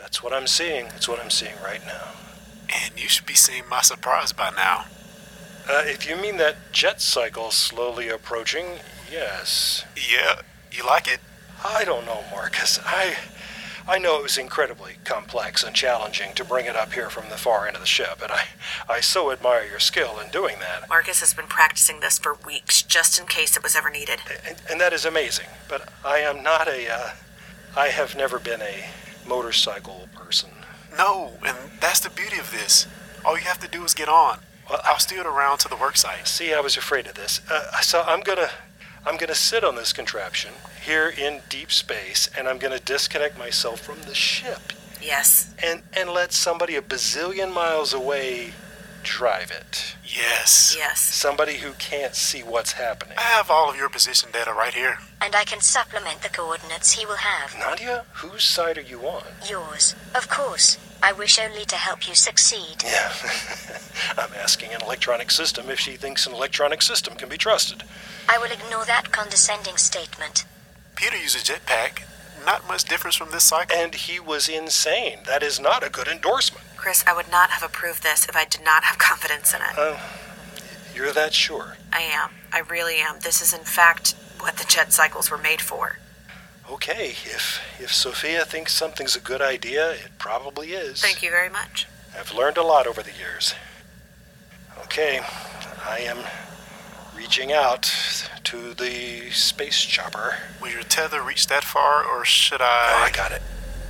That's what I'm seeing. It's what I'm seeing right now. And you should be seeing my surprise by now. If you mean that jet cycle slowly approaching, yes. Yeah, you like it? I don't know, Marcus. I know it was incredibly complex and challenging to bring it up here from the far end of the ship, and I so admire your skill in doing that. Marcus has been practicing this for weeks, just in case it was ever needed. And that is amazing, but I am not I have never been a motorcycle person. No, and that's the beauty of this. All you have to do is get on. Well, I'll steer it around to the work site. See, I was afraid of this. So I'm gonna sit on this contraption here in deep space, and I'm gonna disconnect myself from the ship. Yes. And let somebody a bazillion miles away drive it. Yes. Yes. Somebody who can't see what's happening. I have all of your position data right here. And I can supplement the coordinates he will have. Nadia, whose side are you on? Yours. Of course. I wish only to help you succeed. Yeah. I'm asking an electronic system if she thinks an electronic system can be trusted. I will ignore that condescending statement. Peter used a jetpack. Not much difference from this cycle. And he was insane. That is not a good endorsement. Chris, I would not have approved this if I did not have confidence in it. You're that sure? I am. I really am. This is, in fact, what the jet cycles were made for. Okay, if Sophia thinks something's a good idea, it probably is. Thank you very much. I've learned a lot over the years. Okay, I am reaching out to the space chopper. Will your tether reach that far, or should Oh, I... I got it.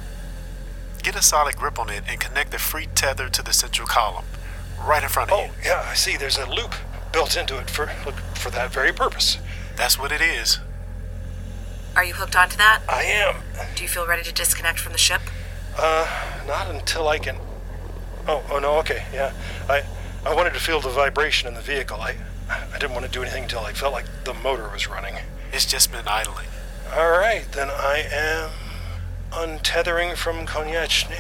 Get a solid grip on it and connect the free tether to the central column, right in front of you. Oh, yeah, I see. There's a loop built into it for that very purpose. That's what it is. Are you hooked onto that? I am. Do you feel ready to disconnect from the ship? Not until I can... Oh, no, okay, yeah. I wanted to feel the vibration in the vehicle. I didn't want to do anything until I felt like the motor was running. It's just been idling. All right, then I am untethering from Konieczny,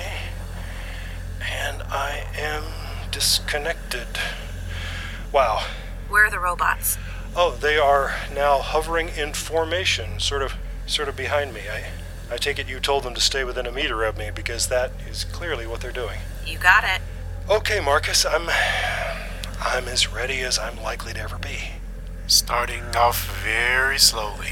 and I am disconnected. Wow. Where are the robots? Oh, they are now hovering in formation, sort of behind me. I take it you told them to stay within a meter of me, because that is clearly what they're doing. You got it. Okay, Marcus, I'm as ready as I'm likely to ever be. Starting off very slowly.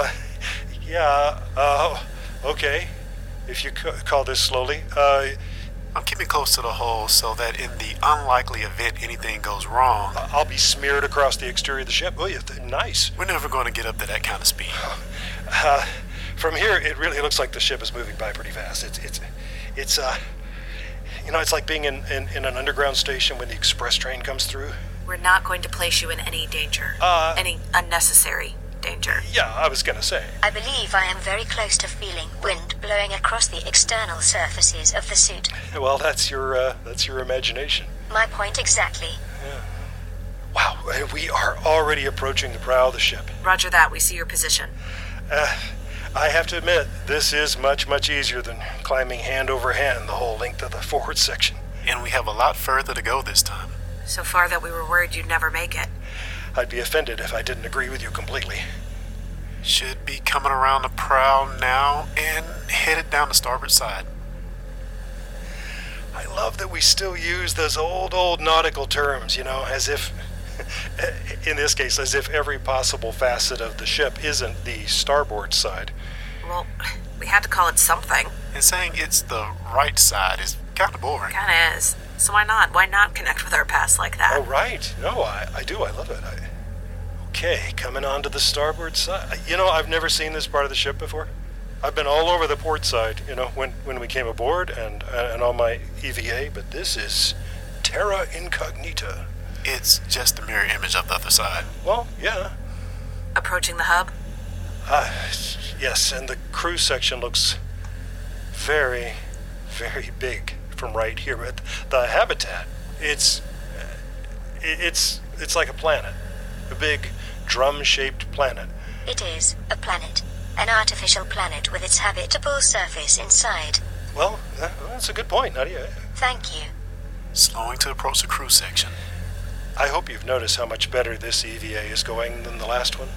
Okay. If you call this slowly. I'm keeping close to the hull so that in the unlikely event anything goes wrong... I'll be smeared across the exterior of the ship. Oh, yeah, nice. We're never going to get up to that kind of speed. From here, it really looks like the ship is moving by pretty fast. It's like being in an underground station when the express train comes through. We're not going to place you in any danger. Any unnecessary danger. Yeah, I was gonna say. I believe I am very close to feeling wind blowing across the external surfaces of the suit. Well, that's your imagination. My point exactly. Yeah. Wow, we are already approaching the prow of the ship. Roger that, we see your position. I have to admit, this is much, much easier than climbing hand over hand the whole length of the forward section. And we have a lot further to go this time. So far that we were worried you'd never make it. I'd be offended if I didn't agree with you completely. Should be coming around the prow now and headed down the starboard side. I love that we still use those old nautical terms, as if, in this case, as if every possible facet of the ship isn't the starboard side. Well, we had to call it something. And saying it's the right side is kind of boring. Kinda is. So why not? Why not connect with our past like that? Oh, right. No, I do. I love it. Okay, coming on to the starboard side. I've never seen this part of the ship before. I've been all over the port side, when we came aboard and on my EVA, but this is terra incognita. It's just a mirror image of the other side. Well, yeah. Approaching the hub? Yes, and the crew section looks very, very big from right here. But the habitat, it's like a planet, a big drum-shaped planet. It is a planet. An artificial planet with its habitable surface inside. Well, that's a good point, Nadia. Thank you. Slowing to approach the crew section. I hope you've noticed how much better this EVA is going than the last one.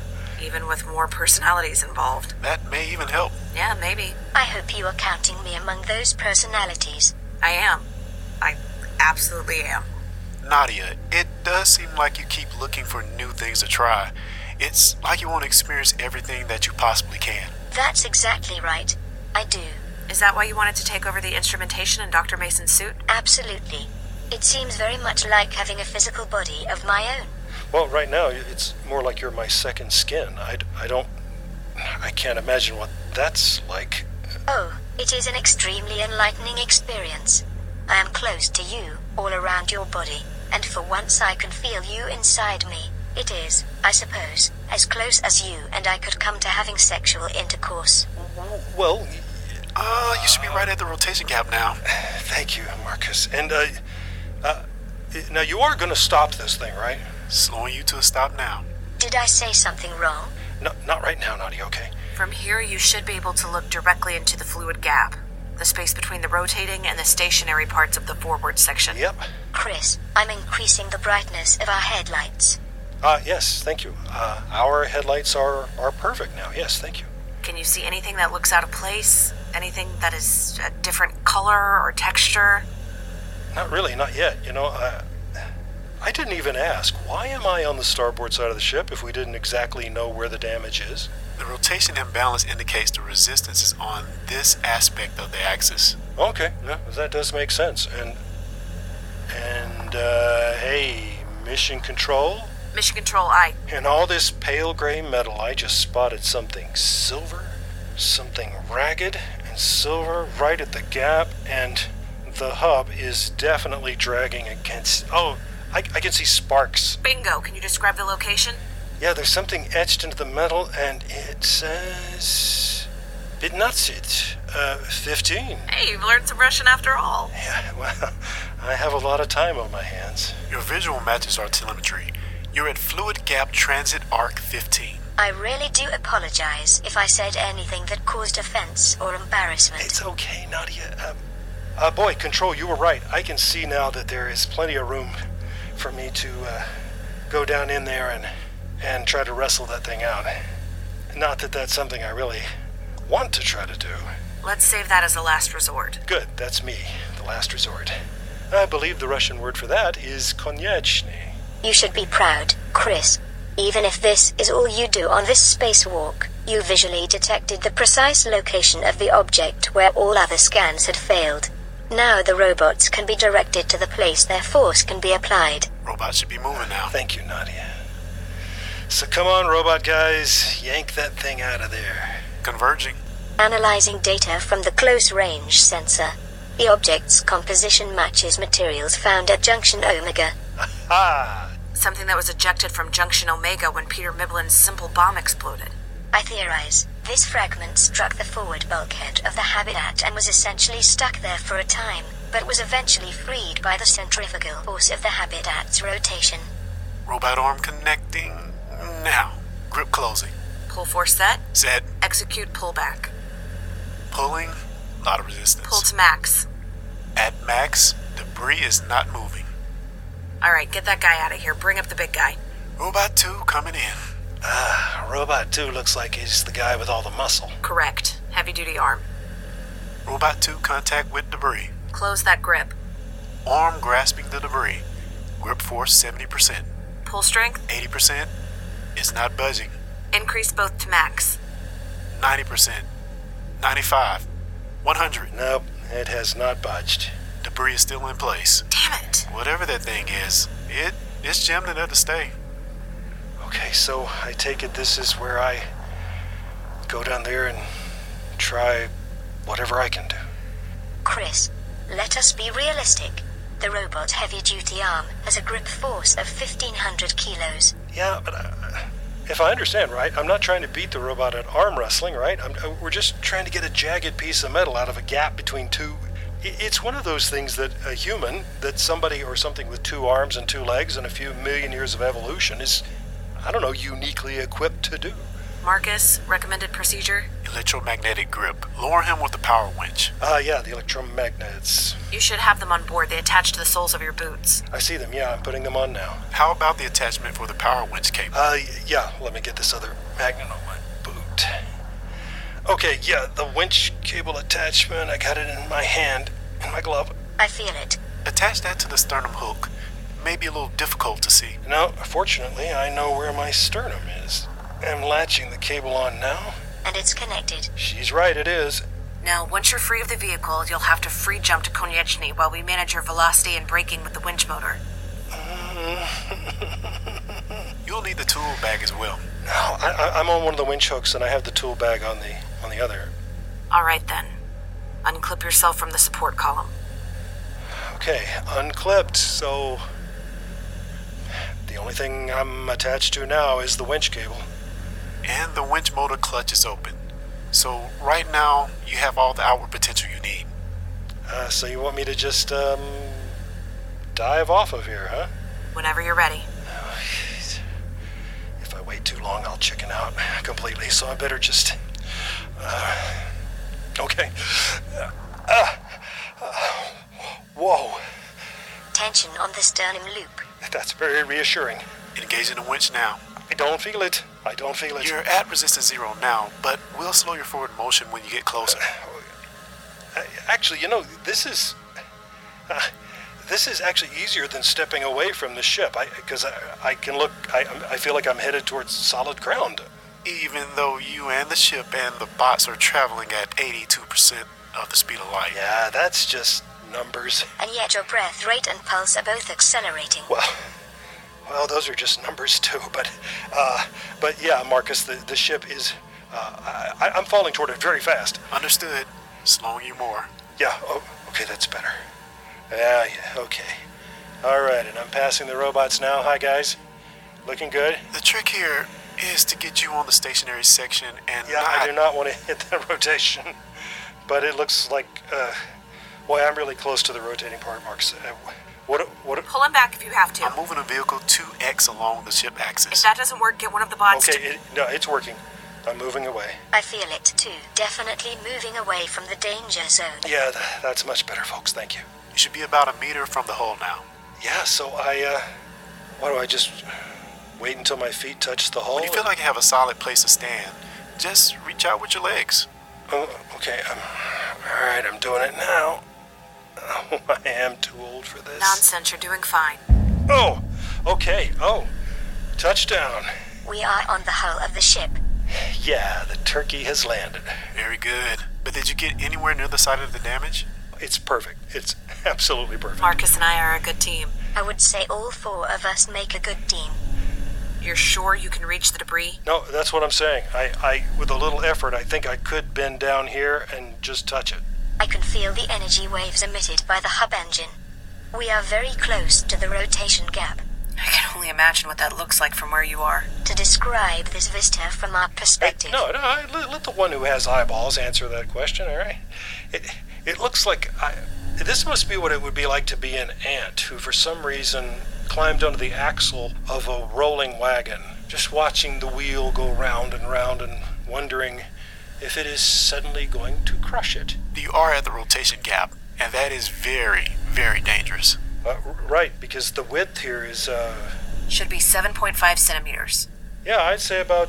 even with more personalities involved. That may even help. Yeah, maybe. I hope you are counting me among those personalities. I am. I absolutely am. Nadia, it does seem like you keep looking for new things to try. It's like you want to experience everything that you possibly can. That's exactly right. I do. Is that why you wanted to take over the instrumentation in Dr. Mason's suit? Absolutely. It seems very much like having a physical body of my own. Well, right now, it's more like you're my second skin. I can't imagine what that's like. Oh, it is an extremely enlightening experience. I am close to you, all around your body, and for once I can feel you inside me. It is, I suppose, as close as you and I could come to having sexual intercourse. Well, you should be right at the rotation gap now. thank you, Marcus. And, now you are gonna stop this thing, right? Slowing you to a stop now. Did I say something wrong? No, not right now, Nadia, okay? From here, you should be able to look directly into the fluid gap, the space between the rotating and the stationary parts of the forward section. Yep. Chris, I'm increasing the brightness of our headlights. Yes, thank you. Our headlights are perfect now. Yes, thank you. Can you see anything that looks out of place? Anything that is a different color or texture? Not really, not yet. You know, I didn't even ask. Why am I on the starboard side of the ship if we didn't exactly know where the damage is? The rotation imbalance indicates the resistance is on this aspect of the axis. Okay, yeah, that does make sense. And hey, Mission Control? Mission Control, I... In all this pale gray metal, I just spotted something silver, something ragged and silver right at the gap, and the hub is definitely dragging against... Oh, I can see sparks. Bingo, can you describe the location? Yeah, there's something etched into the metal, and it says... Bitnatsit, 15. Hey, you've learned some Russian after all. Yeah, well, I have a lot of time on my hands. Your visual matches our telemetry. You're at Fluid Gap Transit Arc 15. I really do apologize if I said anything that caused offense or embarrassment. It's okay, Nadia. Boy, Control, you were right. I can see now that there is plenty of room for me to go down in there and try to wrestle that thing out. Not that that's something I really want to try to do. Let's save that as a last resort. Good, that's me, the last resort. I believe the Russian word for that is konyechny. You should be proud, Chris. Even if this is all you do on this spacewalk, you visually detected the precise location of the object where all other scans had failed. Now the robots can be directed to the place their force can be applied. Robots should be moving now. Thank you, Nadia. So come on, robot guys, yank that thing out of there. Converging. Analyzing data from the close-range sensor. The object's composition matches materials found at Junction Omega. Ah! Something that was ejected from Junction Omega when Peter Miblin's simple bomb exploded. I theorize this fragment struck the forward bulkhead of the habitat and was essentially stuck there for a time, but was eventually freed by the centrifugal force of the habitat's rotation. Robot arm connecting now. Grip closing. Pull force set. Set. Execute pullback. Pulling. Lot of resistance. Pull to max. At max, debris is not moving. Alright, get that guy out of here. Bring up the big guy. Robot 2 coming in. Robot 2 looks like he's the guy with all the muscle. Correct. Heavy-duty arm. Robot 2 contact with debris. Close that grip. Arm grasping the debris. Grip force 70%. Pull strength. 80%. It's not budging. Increase both to max. 90%. 95. 100. Nope, it has not budged. Debris is still in place. Damn it. Whatever that thing is, it's jammed enough to stay. Okay, so I take it this is where I go down there and try whatever I can do. Chris, let us be realistic. The robot's heavy-duty arm has a grip force of 1,500 kilos. Yeah, but if I understand right, I'm not trying to beat the robot at arm wrestling, right? We're just trying to get a jagged piece of metal out of a gap between two... It's one of those things that a human, that somebody or something with 2 arms and 2 legs and a few million years of evolution is, I don't know, uniquely equipped to do. Marcus, recommended procedure? Electromagnetic grip. Lower him with the power winch. Yeah, the electromagnets. You should have them on board. They attach to the soles of your boots. I see them, yeah. I'm putting them on now. How about the attachment for the power winch cable? Yeah. Let me get this other magnet on my boot. Okay, yeah, the winch cable attachment. I got it in my hand, in my glove. I feel it. Attach that to the sternum hook. Maybe a little difficult to see. No, fortunately, I know where my sternum is. I'm latching the cable on now. And it's connected. She's right, it is. Now, once you're free of the vehicle, you'll have to free jump to Konieczny while we manage your velocity and braking with the winch motor. You'll need the tool bag as well. No, I'm on one of the winch hooks, and I have the tool bag on the other. All right, then. Unclip yourself from the support column. Okay, unclipped, so... The only thing I'm attached to now is the winch cable. And the winch motor clutch is open. So right now, you have all the outward potential you need. So you want me to just, dive off of here, huh? Whenever you're ready. If I wait too long, I'll chicken out completely, so I better just... Okay. Whoa. Tension on the sternum loop. That's very reassuring. Engaging the winch now. I don't feel it. You're at resistance 0 now, but we'll slow your forward motion when you get closer. Actually, this is actually easier than stepping away from the ship. Because I can look. I feel like I'm headed towards solid ground. Even though you and the ship and the bots are traveling at 82% of the speed of light. Yeah, that's just numbers. And yet your breath rate and pulse are both accelerating. Well, those are just numbers too. But yeah, Marcus, the ship is. I'm falling toward it very fast. Understood. Slowing you more. Yeah. Oh, okay, that's better. Yeah. Okay. All right, and I'm passing the robots now. Hi, guys. Looking good. The trick here is to get you on the stationary section and I do not want to hit the rotation, but it looks like. Boy, I'm really close to the rotating part, Marcus. What? Pull him back if you have to. I'm moving a vehicle 2x along the ship axis. If that doesn't work, get one of the bots Okay, it's working. I'm moving away. I feel it too. Definitely moving away from the danger zone. Yeah, that's much better, folks. Thank you. You should be about a meter from the hull now. Yeah, so why do I just wait until my feet touch the hull? When you feel like you have a solid place to stand, just reach out with your legs. Oh, okay. All right, I'm doing it now. Oh, I am too old for this. Nonsense, you're doing fine. Oh, okay. Oh, touchdown. We are on the hull of the ship. Yeah, the turkey has landed. Very good. But did you get anywhere near the site of the damage? It's perfect. It's absolutely perfect. Marcus and I are a good team. I would say all four of us make a good team. You're sure you can reach the debris? No, that's what I'm saying. I with a little effort, I think I could bend down here and just touch it. I can feel the energy waves emitted by the hub engine. We are very close to the rotation gap. I can only imagine what that looks like from where you are. To describe this vista from our perspective. No, let the one who has eyeballs answer that question, all right? It looks like this must be what it would be like to be an ant who, for some reason, climbed onto the axle of a rolling wagon, just watching the wheel go round and round and wondering if it is suddenly going to crush it. You are at the rotation gap, and that is very, very dangerous. Right, because the width here is, Should be 7.5 centimeters. Yeah, I'd say about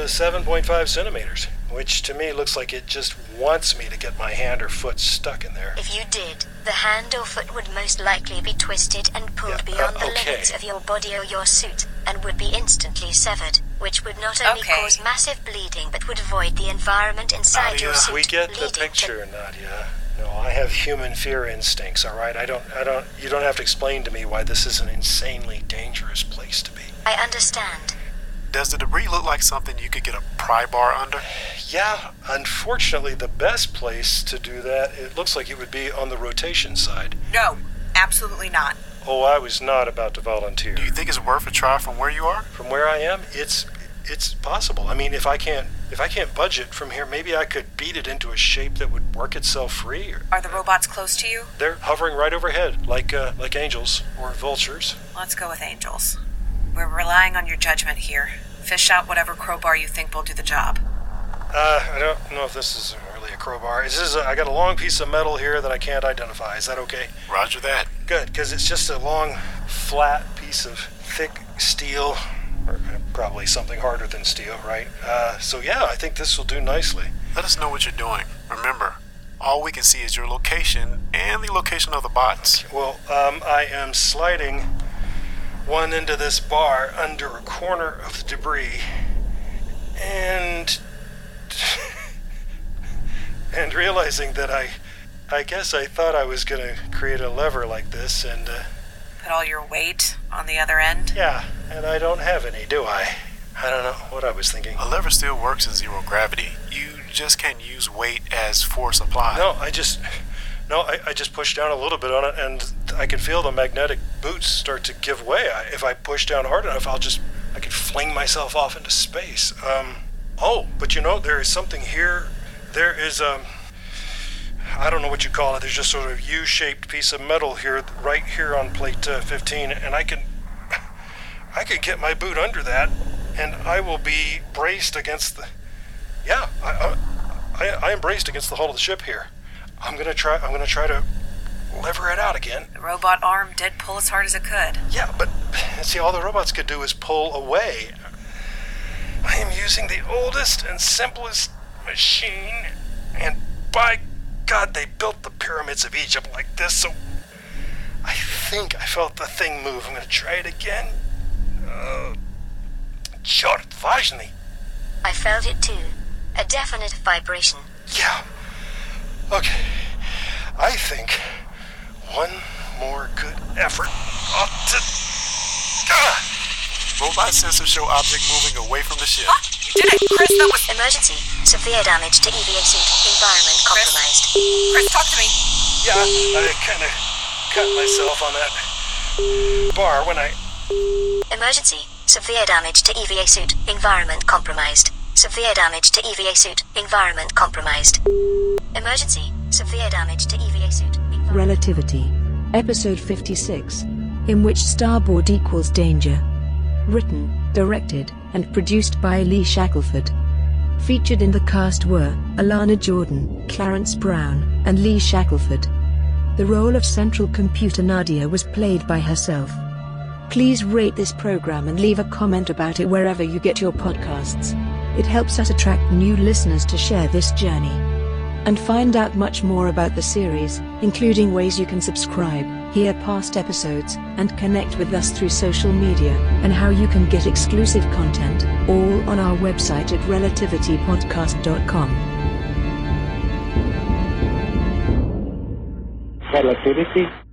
7.5 centimeters, which to me looks like it just wants me to get my hand or foot stuck in there. If you did, the hand or foot would most likely be twisted and pulled beyond the limits of your body or your suit, and would be instantly severed, which would not only cause massive bleeding but would void the environment inside your suit. We get the picture, Nadia. No, I have human fear instincts, all right? You don't have to explain to me why this is an insanely dangerous place to be. I understand. Does the debris look like something you could get a pry bar under? Yeah, unfortunately, the best place to do that, it looks like it would be on the rotation side. No, absolutely not. Oh, I was not about to volunteer. Do you think it's worth a try from where you are? From where I am, it's possible. I mean, if I can't budget from here, maybe I could beat it into a shape that would work itself free. Are the robots close to you? They're hovering right overhead, like angels or vultures. Let's go with angels. We're relying on your judgment here. Fish out whatever crowbar you think will do the job. I don't know if this is really a crowbar. I got a long piece of metal here that I can't identify. Is that okay? Roger that. Good, because it's just a long, flat piece of thick steel, or probably something harder than steel, right? So yeah, I think this will do nicely. Let us know what you're doing. Remember, all we can see is your location and the location of the bots. Well, I am sliding one into this bar under a corner of the debris, and realizing that I guess I thought I was going to create a lever like this and Put all your weight on the other end? yeah, and I don't have any, do I? I don't know what I was thinking. A lever still works in zero gravity. You just can't use weight as force applied. I just pushed down a little bit on it, and I could feel the magnetic boots start to give way. If I push down hard enough, I could fling myself off into space. But there is something here. There is, I don't know what you call it. There's just sort of U-shaped piece of metal here, right here on plate 15, and I could get my boot under that, and I will be braced against the. Yeah, I am braced against the hull of the ship here. I'm gonna try to lever it out again. The robot arm did pull as hard as it could. Yeah, but see, all the robots could do is pull away. I am using the oldest and simplest machine, and by God, they built the pyramids of Egypt like this, so I think I felt the thing move. I'm gonna try it again. Черт важный. I felt it too. A definite vibration. Yeah. Okay. I think one more good effort ought to. Robot sensors show object moving away from the ship. You did it, Chris. That was Emergency. Severe damage to EVA suit. Environment compromised. Chris, talk to me. Yeah, I kind of cut myself on that bar when I. Emergency. Severe damage to EVA suit. Environment compromised. Severe damage to EVA suit. Environment compromised. Emergency. Severe damage to EVA suit. Relativity. Episode 56. In which starboard equals danger. Written, directed, and produced by Lee Shackelford. Featured in the cast were Alana Jordan, Clarence Brown, and Lee Shackelford. The role of Central Computer Nadia was played by herself. Please rate this program and leave a comment about it wherever you get your podcasts. It helps us attract new listeners to share this journey. And find out much more about the series, including ways you can subscribe, hear past episodes, and connect with us through social media, and how you can get exclusive content, all on our website at relativitypodcast.com. Relativity